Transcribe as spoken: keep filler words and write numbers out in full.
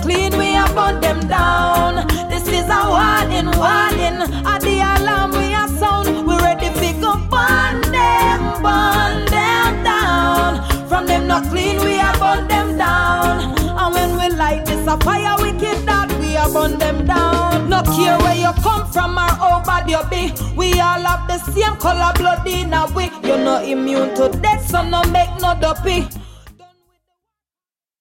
clean, we are burn them down. This is a warning, warning. At the alarm we are sound. We ready to go burn them, burn them down. From them not clean, we are burn them down. And when we light this a fire, we keep that, we are burn them down. No care where you come from or how bad you be. We all have the same color blood in our way. You're not immune to death, so no make no dopey.